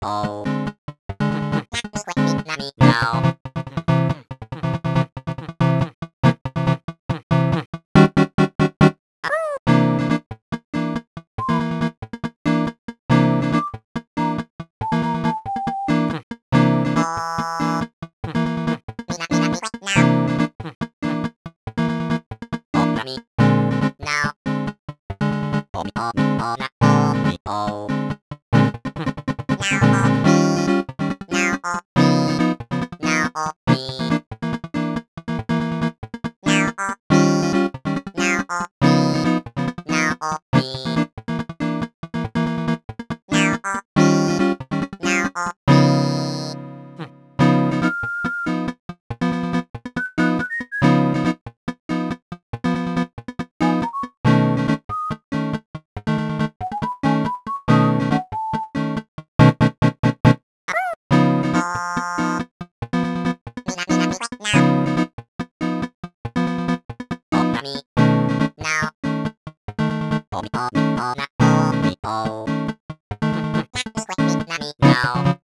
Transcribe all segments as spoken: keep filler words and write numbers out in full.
oh. Now. Now. Oh, oh, oh, oh, oh. Now, oh, now, oh, me. Now, oh, now, oh, now, oh, me. Now, oh, now, oh, oh. Me, now. Oh, me, oh, me, oh, na, oh, me, oh. Me, now.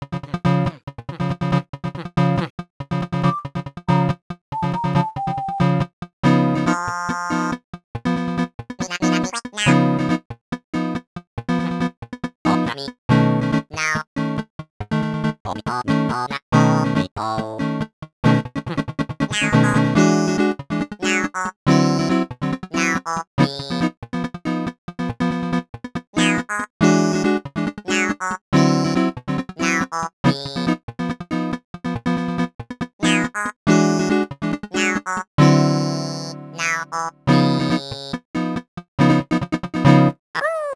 Oh, oh, me, now. Oh, me, oh, me, oh, na, oh, me, oh. Now, oh, now, oh, now, oh, me. Now, oh, now, oh, now, oh, me. Now, oh, now, oh, now, oh.